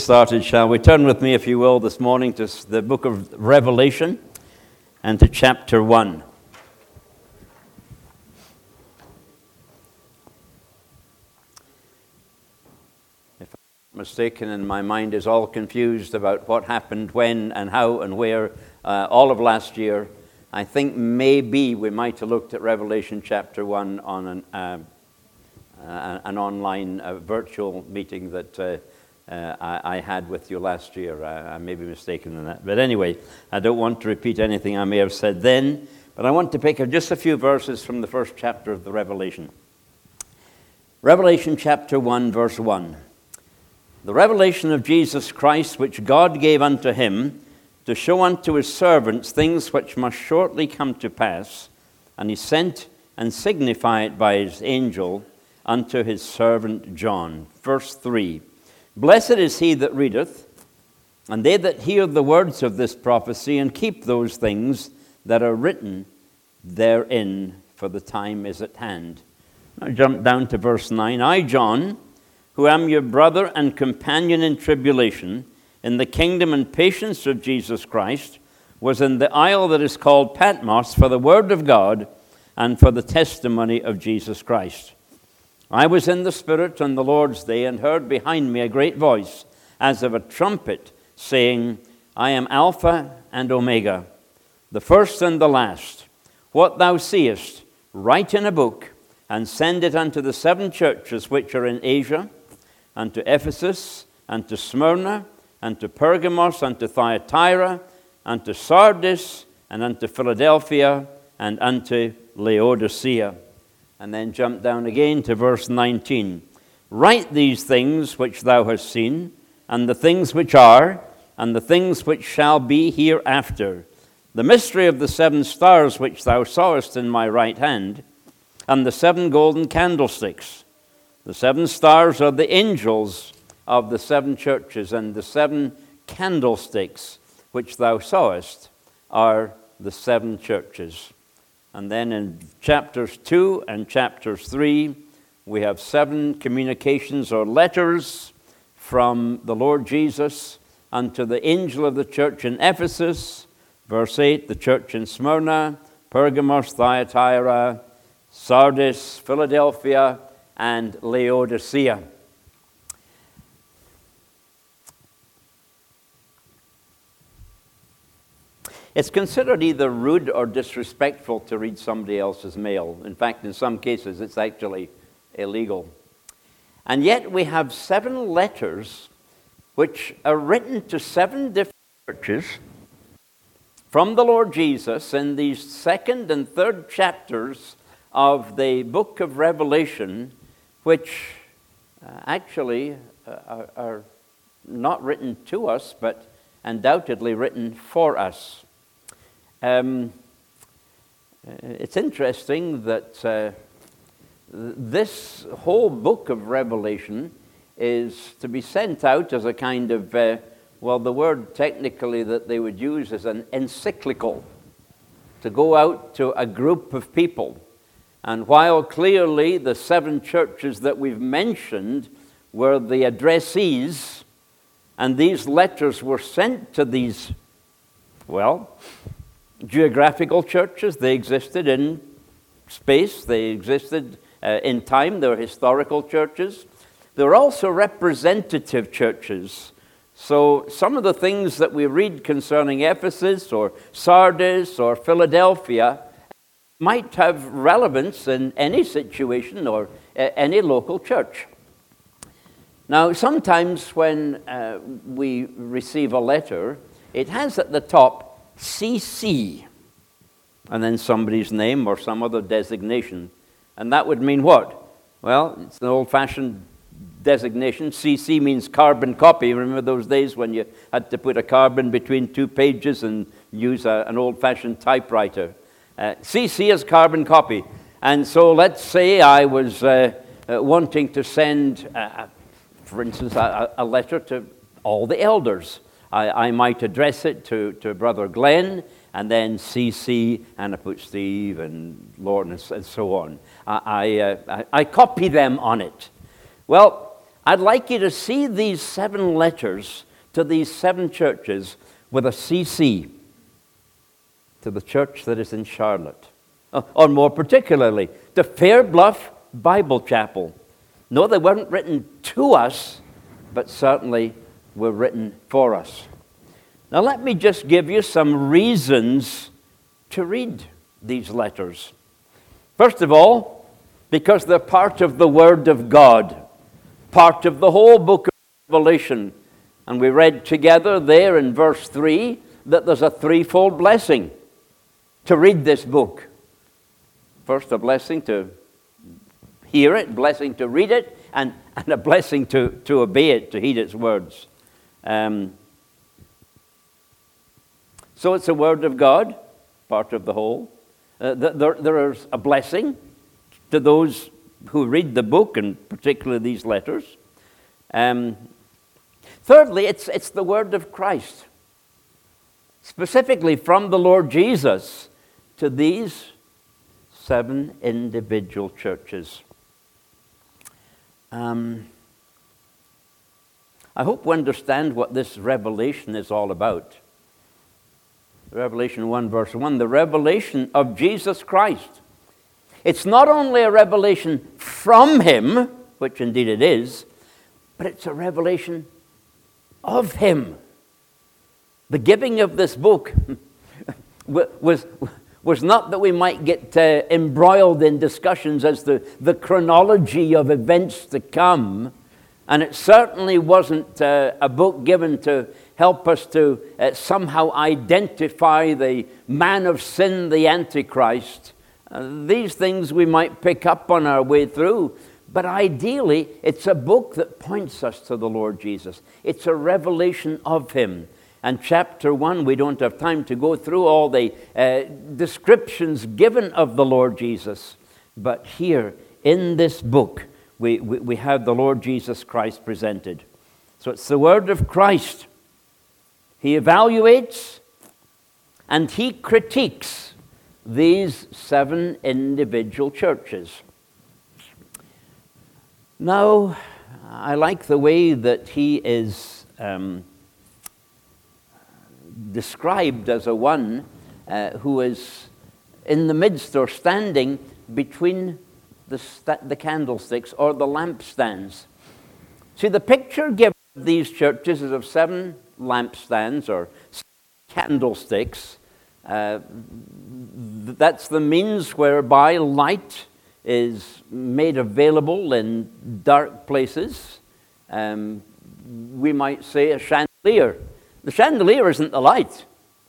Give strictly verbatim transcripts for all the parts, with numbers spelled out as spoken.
Started, shall we? Turn with me, if you will, this morning to the book of Revelation and to chapter one. If I'm not mistaken, and my mind is all confused about what happened, when, and how, and where, uh, all of last year, I think maybe we might have looked at Revelation chapter one on an, uh, uh, an online uh, virtual meeting that uh, Uh, I, I had with you last year. I, I may be mistaken in that. But anyway, I don't want to repeat anything I may have said then, but I want to pick up just a few verses from the first chapter of the Revelation. Revelation chapter one, verse one. The revelation of Jesus Christ, which God gave unto him, to show unto his servants things which must shortly come to pass, and he sent and signified by his angel unto his servant John. Verse three. Blessed is he that readeth, and they that hear the words of this prophecy, and keep those things that are written therein, for the time is at hand. Now jump down to verse nine. I, John, who am your brother and companion in tribulation, in the kingdom and patience of Jesus Christ, was in the isle that is called Patmos for the word of God and for the testimony of Jesus Christ. I was in the Spirit on the Lord's day, and heard behind me a great voice, as of a trumpet, saying, I am Alpha and Omega, the first and the last. What thou seest, write in a book, and send it unto the seven churches which are in Asia, unto Ephesus, unto Smyrna, unto Pergamos, unto Thyatira, unto Sardis, and unto Philadelphia, and unto Laodicea. And then jump down again to verse nineteen. Write these things which thou hast seen, and the things which are, and the things which shall be hereafter. The mystery of the seven stars which thou sawest in my right hand, and the seven golden candlesticks. The seven stars are the angels of the seven churches, and the seven candlesticks which thou sawest are the seven churches. And then in chapters two and chapters three, we have seven communications or letters from the Lord Jesus unto the angel of the church in Ephesus. Verse eight, the church in Smyrna, Pergamos, Thyatira, Sardis, Philadelphia, and Laodicea. It's considered either rude or disrespectful to read somebody else's mail. In fact, in some cases, it's actually illegal. And yet we have seven letters which are written to seven different churches from the Lord Jesus in these second and third chapters of the book of Revelation, which uh, actually uh, are, are not written to us, but undoubtedly written for us. Um, it's interesting that uh, this whole book of Revelation is to be sent out as a kind of, uh, well, the word technically that they would use is an encyclical, to go out to a group of people. And while clearly the seven churches that we've mentioned were the addressees, and these letters were sent to these, well, geographical churches. They existed in space. They existed uh, in time. They were historical churches. They were also representative churches. So some of the things that we read concerning Ephesus or Sardis or Philadelphia might have relevance in any situation or uh, any local church. Now, sometimes when uh, we receive a letter, it has at the top C C, and then somebody's name or some other designation. And that would mean what? Well, it's an old-fashioned designation. C C means carbon copy. Remember those days when you had to put a carbon between two pages and use a, an old-fashioned typewriter? Uh, C C is carbon copy. And so let's say I was uh, uh, wanting to send, uh, for instance, a, a letter to all the elders. I, I might address it to, to Brother Glenn, and then C C, and I put Steve and Lord and so on. I, I, uh, I, I copy them on it. Well, I'd like you to see these seven letters to these seven churches with a C C, to the church that is in Charlotte, or more particularly, to Fairbluff Bible Chapel. No, they weren't written to us, but certainly were written for us. Now let me just give you some reasons to read these letters. First of all, because they're part of the Word of God, part of the whole book of Revelation. And we read together there in verse three that there's a threefold blessing to read this book. First, a blessing to hear it, blessing to read it, and, and a blessing to, to obey it, to heed its words. Um, so it's a word of God, part of the whole. Uh, there, there is a blessing to those who read the book, and particularly these letters. Um, thirdly, it's, it's the word of Christ, specifically from the Lord Jesus to these seven individual churches. Um, I hope we understand what this revelation is all about. Revelation one, verse one, the revelation of Jesus Christ. It's not only a revelation from Him, which indeed it is, but it's a revelation of Him. The giving of this book was, was not that we might get uh, embroiled in discussions as to the chronology of events to come, and it certainly wasn't uh, a book given to help us to uh, somehow identify the man of sin, the Antichrist. Uh, these things we might pick up on our way through, but ideally it's a book that points us to the Lord Jesus. It's a revelation of Him. And chapter one, we don't have time to go through all the uh, descriptions given of the Lord Jesus. But here in this book, we, we, we have the Lord Jesus Christ presented. So it's the word of Christ. He evaluates and He critiques these seven individual churches. Now, I like the way that He is Um, described as a one uh, who is in the midst or standing between the, st- the candlesticks or the lampstands. See, the picture given of these churches is of seven lampstands or candlesticks. Uh, that's the means whereby light is made available in dark places. Um, we might say a chandelier. The chandelier isn't the light.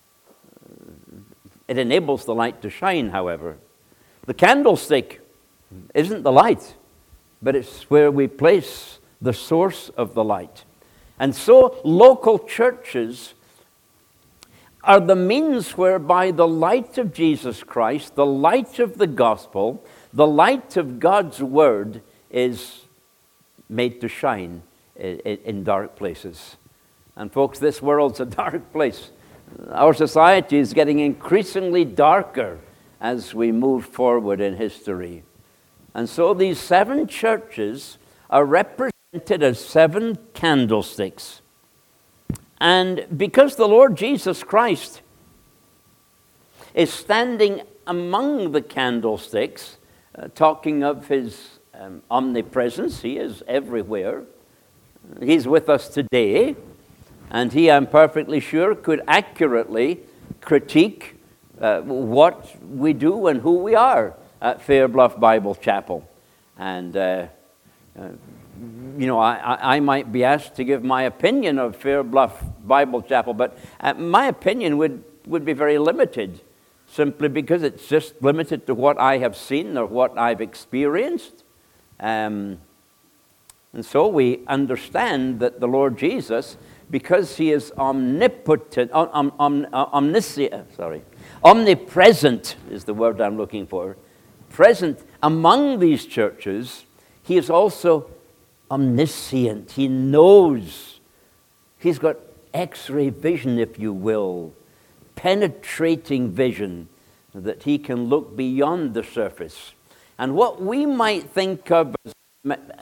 It enables the light to shine, however. The candlestick isn't the light, but it's where we place the source of the light. And so local churches are the means whereby the light of Jesus Christ, the light of the gospel, the light of God's word is made to shine in, in dark places. And folks, this world's a dark place. Our society is getting increasingly darker as we move forward in history. And so these seven churches are represented as seven candlesticks. And because the Lord Jesus Christ is standing among the candlesticks, uh, talking of His um, omnipresence, He is everywhere. He's with us today. And He, I'm perfectly sure, could accurately critique uh, what we do and who we are at Fairbluff Bible Chapel. And, uh, uh, you know, I, I might be asked to give my opinion of Fairbluff Bible Chapel, but uh, my opinion would, would be very limited, simply because it's just limited to what I have seen or what I've experienced. Um, and so we understand that the Lord Jesus, because He is omnipotent, om, om, om, omniscient, sorry, omnipresent is the word I'm looking for, present among these churches, He is also omniscient. He knows. He's got X-ray vision, if you will, penetrating vision, that He can look beyond the surface. And what we might think of as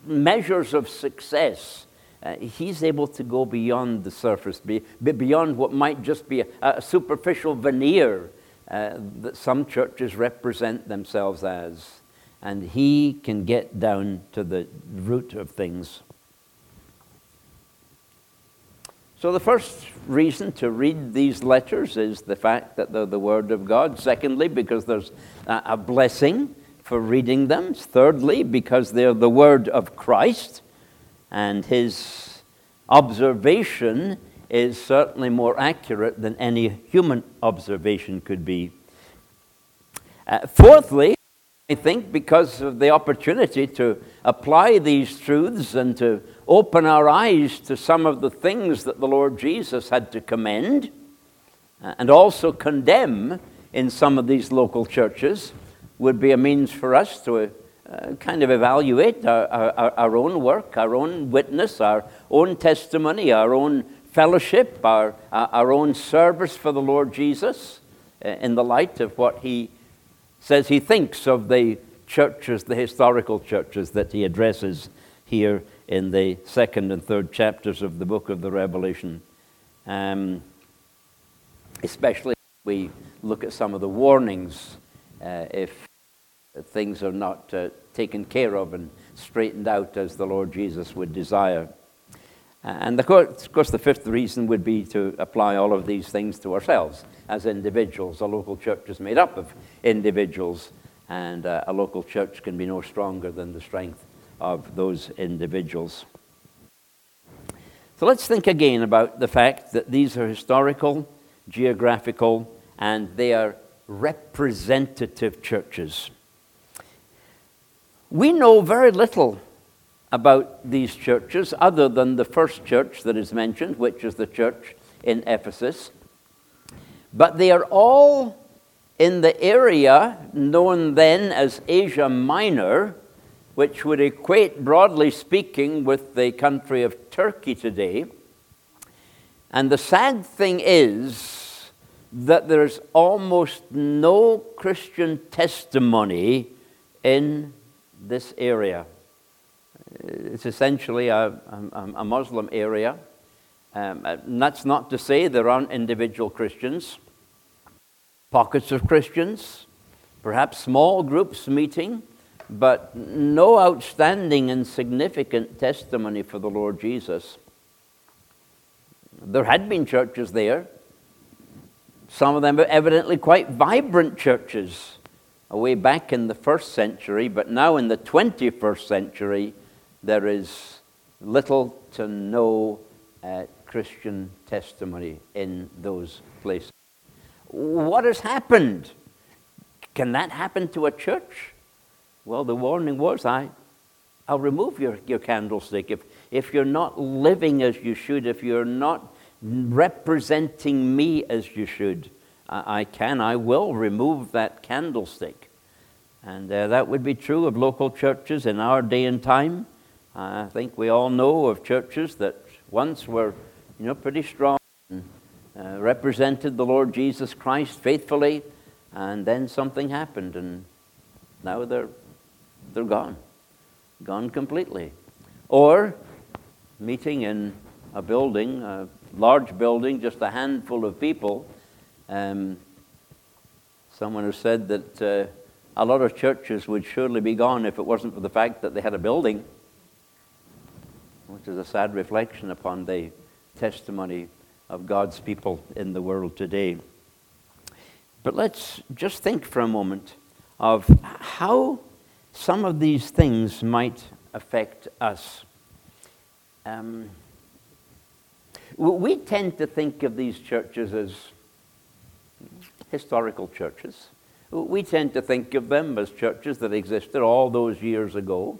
measures of success, uh, he's able to go beyond the surface, be, be beyond what might just be a, a superficial veneer uh, that some churches represent themselves as. And he can get down to the root of things. So the first reason to read these letters is the fact that they're the Word of God. Secondly, because there's a blessing for reading them. Thirdly, because they're the Word of Christ, and his observation is certainly more accurate than any human observation could be. Uh, fourthly, I think because of the opportunity to apply these truths and to open our eyes to some of the things that the Lord Jesus had to commend uh, and also condemn in some of these local churches, would be a means for us to uh, kind of evaluate our, our, our own work, our own witness, our own testimony, our own fellowship, our, our own service for the Lord Jesus uh, in the light of what he says he thinks of the churches, the historical churches that he addresses here in the second and third chapters of the book of the Revelation. Um, especially if we look at some of the warnings uh, if things are not uh, taken care of and straightened out as the Lord Jesus would desire. And of course, of course, the fifth reason would be to apply all of these things to ourselves as individuals. A local church is made up of individuals, and uh, a local church can be no stronger than the strength of those individuals. So let's think again about the fact that these are historical, geographical, and they are representative churches. We know very little about these churches other than the first church that is mentioned, which is the church in Ephesus. But they are all in the area known then as Asia Minor, which would equate, broadly speaking, with the country of Turkey today. And the sad thing is that there's almost no Christian testimony in this area. It's essentially a, a, a Muslim area. Um, and that's not to say there aren't individual Christians, pockets of Christians, perhaps small groups meeting, but no outstanding and significant testimony for the Lord Jesus. There had been churches there, some of them are evidently quite vibrant churches, way back in the first century, but now in the twenty-first century, there is little to no uh, Christian testimony in those places. What has happened? Can that happen to a church? Well, the warning was, I, I'll remove your, your candlestick. If, if you're not living as you should, if you're not representing me as you should, I, I can, I will remove that candlestick. And uh, that would be true of local churches in our day and time. I think we all know of churches that once were, you know, pretty strong, and, uh, represented the Lord Jesus Christ faithfully, and then something happened, and now they're they're gone, gone completely. Or meeting in a building, a large building, just a handful of people. Um, someone has said that uh, a lot of churches would surely be gone if it wasn't for the fact that they had a building, which is a sad reflection upon the testimony of God's people in the world today. But let's just think for a moment of how some of these things might affect us. Um, we tend to think of these churches as historical churches. We tend to think of them as churches that existed all those years ago.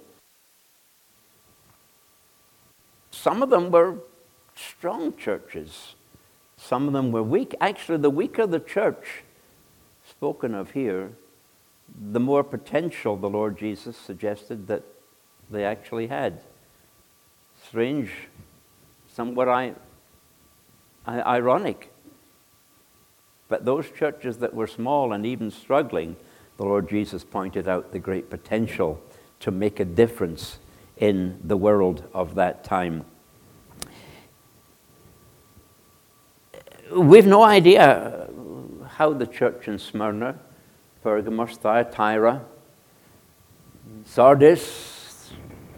Some of them were strong churches. Some of them were weak. Actually, the weaker the church spoken of here, the more potential the Lord Jesus suggested that they actually had. Strange, somewhat I, I, ironic. But those churches that were small and even struggling, the Lord Jesus pointed out the great potential to make a difference in the world of that time. We've no idea how the church in Smyrna, Pergamos, Thyatira, Sardis,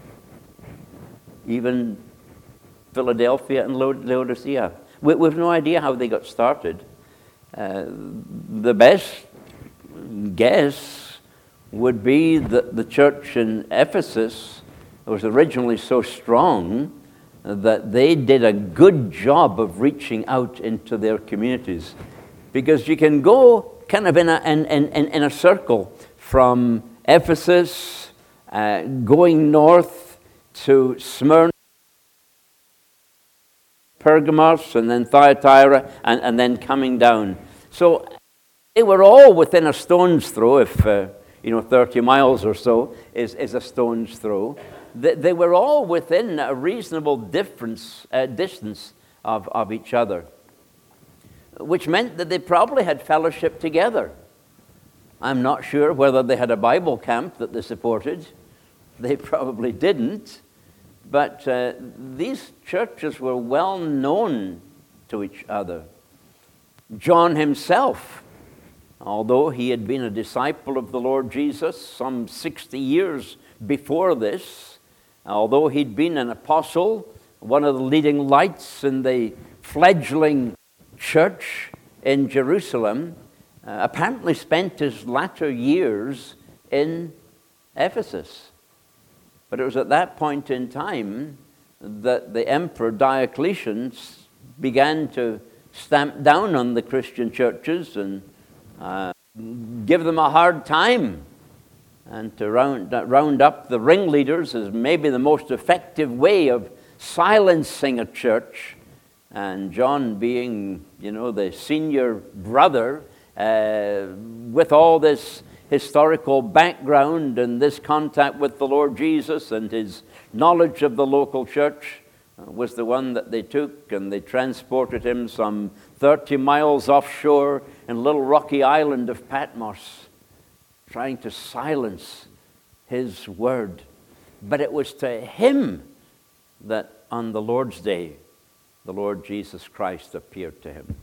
even Philadelphia and Laodicea, we, we've no idea how they got started. Uh, the best guess would be that the church in Ephesus was originally so strong that they did a good job of reaching out into their communities. Because you can go kind of in a, in, in, in a circle from Ephesus, uh, going north to Smyrna, Pergamos, and then Thyatira, and, and then coming down. So they were all within a stone's throw, if uh, you know, thirty miles or so is, is a stone's throw. They, they were all within a reasonable difference, uh, distance of, of each other, which meant that they probably had fellowship together. I'm not sure whether they had a Bible camp that they supported. They probably didn't. But uh, these churches were well known to each other. John himself, although he had been a disciple of the Lord Jesus some sixty years before this, although he'd been an apostle, one of the leading lights in the fledgling church in Jerusalem, uh, apparently spent his latter years in Ephesus. But it was at that point in time that the Emperor Diocletian began to stamp down on the Christian churches and uh, give them a hard time, and to round, round up the ringleaders as maybe the most effective way of silencing a church. And John, being, you know, the senior brother, uh, with all this historical background and this contact with the Lord Jesus and his knowledge of the local church, uh, was the one that they took, and they transported him some thirty miles offshore in a little rocky island of Patmos, trying to silence his word. But it was to him that on the Lord's day, the Lord Jesus Christ appeared to him.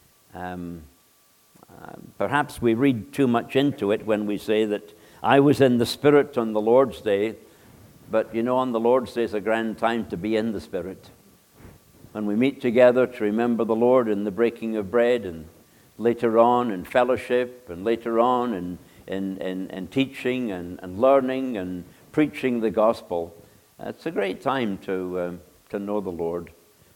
Um, uh, perhaps we read too much into it when we say that I was in the Spirit on the Lord's day, but you know, on the Lord's day is a grand time to be in the Spirit. When we meet together to remember the Lord in the breaking of bread, and later on in fellowship, and later on in, in, in, in teaching and, and learning and preaching the gospel, it's a great time to, um, to know the Lord.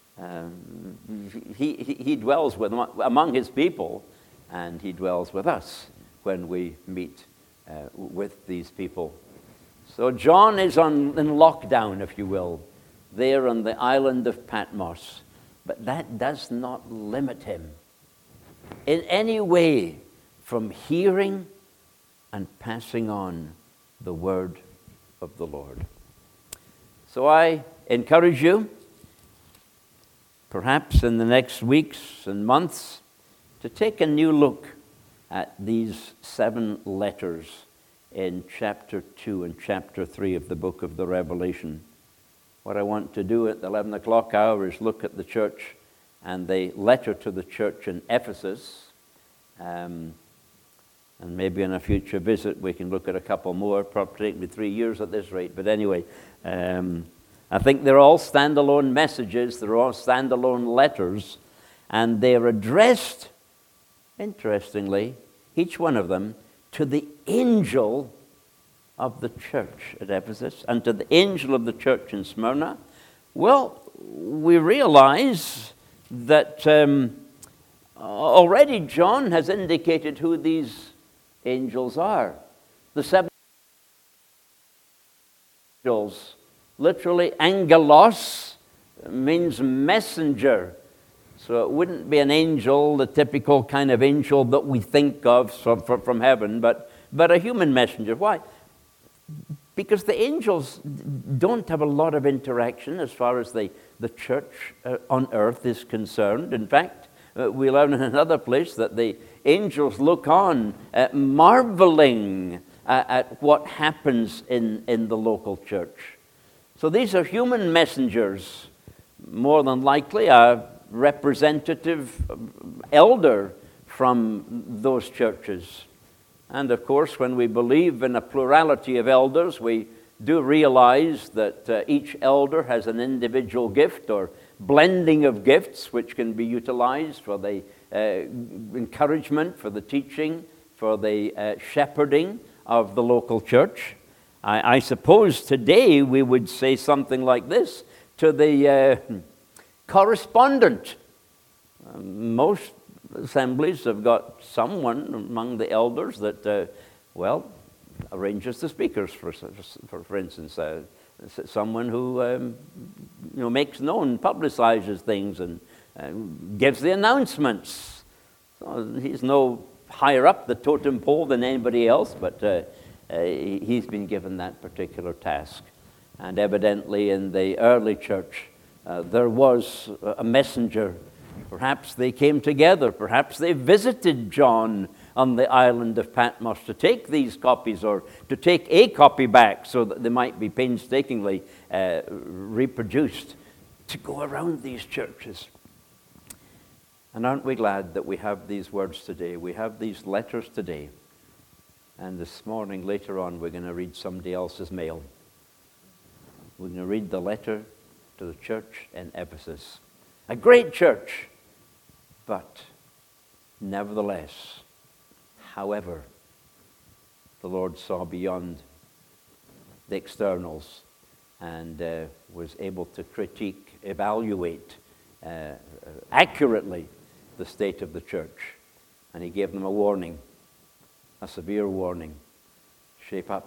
Um, he, he, he dwells with, among his people, and he dwells with us when we meet uh, with these people. So John is on, in lockdown, if you will, there on the island of Patmos. But that does not limit him in any way from hearing and passing on the word of the Lord. So I encourage you, perhaps in the next weeks and months, to take a new look at these seven letters in chapter two and chapter three of the book of the Revelation. What I want to do at the eleven o'clock hour is look at the church and the letter to the church in Ephesus. Um, and maybe in a future visit we can look at a couple more, probably take me three years at this rate. But anyway, um, I think they're all standalone messages, they're all standalone letters, and they're addressed, interestingly, each one of them, to the angel of the church at Ephesus and to the angel of the church in Smyrna. Well, we realize that um, already John has indicated who these angels are. The seven angels, literally angelos, means messenger. So it wouldn't be an angel, the typical kind of angel that we think of from, from heaven, but, but a human messenger. Why? Because the angels don't have a lot of interaction as far as the, the church uh, on earth is concerned. In fact, uh, we learn in another place that the angels look on, uh, marveling uh, at what happens in, in the local church. So these are human messengers, more than likely a representative elder from those churches. And of course, when we believe in a plurality of elders, we do realize that uh, each elder has an individual gift or blending of gifts which can be utilized for the uh, encouragement, for the teaching, for the uh, shepherding of the local church. I, I suppose today we would say something like this to the uh, correspondent. Um, most assemblies have got someone among the elders that, uh, well, arranges the speakers, for for, for instance, uh, someone who um, you know makes known, publicizes things, and uh, gives the announcements. So he's no higher up the totem pole than anybody else, but uh, uh, he's been given that particular task. And evidently, in the early church, uh, there was a messenger. Perhaps they came together. Perhaps they visited John on the island of Patmos to take these copies, or to take a copy back so that they might be painstakingly uh, reproduced, to go around these churches. And aren't we glad that we have these words today? We have these letters today. And this morning, later on, we're going to read somebody else's mail. We're going to read the letter to the church in Ephesus. A great church, but nevertheless, however, the Lord saw beyond the externals and uh, was able to critique, evaluate uh, accurately the state of the church. And he gave them a warning, a severe warning. Shape up,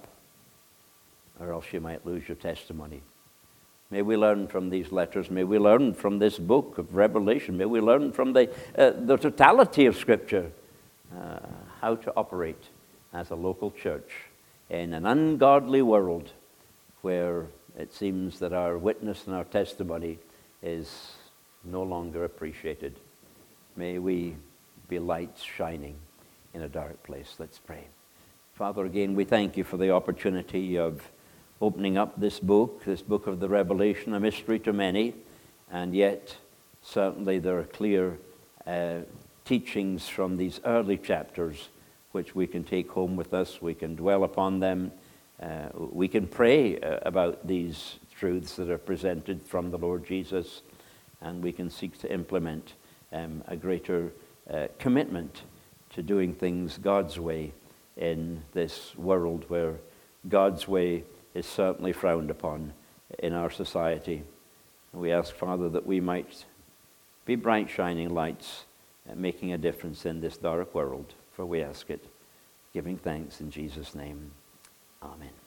or else you might lose your testimony. May we learn from these letters. May we learn from this book of Revelation. May we learn from the, uh, the totality of Scripture uh, how to operate as a local church in an ungodly world where it seems that our witness and our testimony is no longer appreciated. May we be lights shining in a dark place. Let's pray. Father, again, we thank you for the opportunity of opening up this book, this book of the Revelation, a mystery to many, and yet certainly there are clear uh, teachings from these early chapters which we can take home with us. We can dwell upon them. Uh, we can pray uh, about these truths that are presented from the Lord Jesus, and we can seek to implement um, a greater uh, commitment to doing things God's way in this world where God's way is certainly frowned upon in our society. And we ask, Father, that we might be bright, shining lights, uh, making a difference in this dark world. For we ask it, giving thanks in Jesus' name. Amen.